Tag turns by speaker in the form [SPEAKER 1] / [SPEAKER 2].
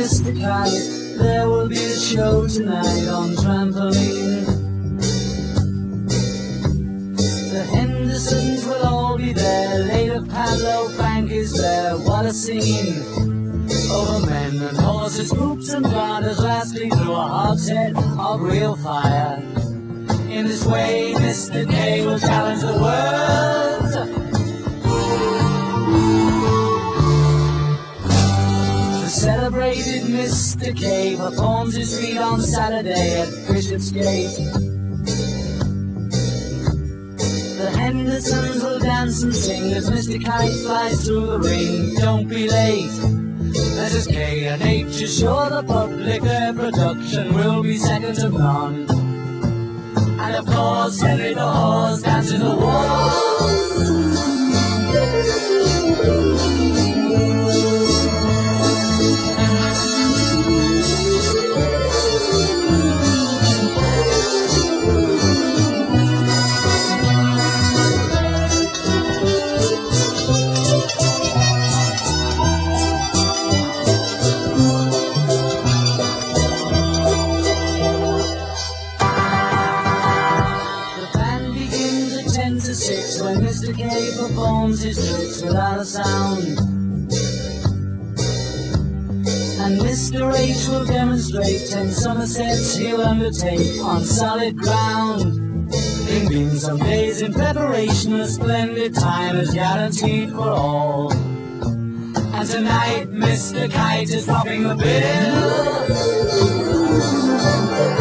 [SPEAKER 1] Mr. Kite, there will be a show tonight on trampoline. The Hendersons will all be there, later Pablo Frank is there, what a scene. Over men and horses, hoops and riders, lastly through a hogshead of real fire. In this way, Mr. K will challenge the world. The celebrated Mr. K performs his feat on Saturday at Bishopsgate. The Hendersons will dance and sing as Mr. Kite flies through the ring. Don't be late. Mrs. K and H assure the public their production will be second to none. And of course Henry the Horse dances the waltz. When Mr. K performs his tricks without a sound, and Mr. H will demonstrate 10 somersets he'll undertake on solid ground. Bing bing, some days in preparation, a splendid time is guaranteed for all. And tonight Mr. Kite is topping the bill.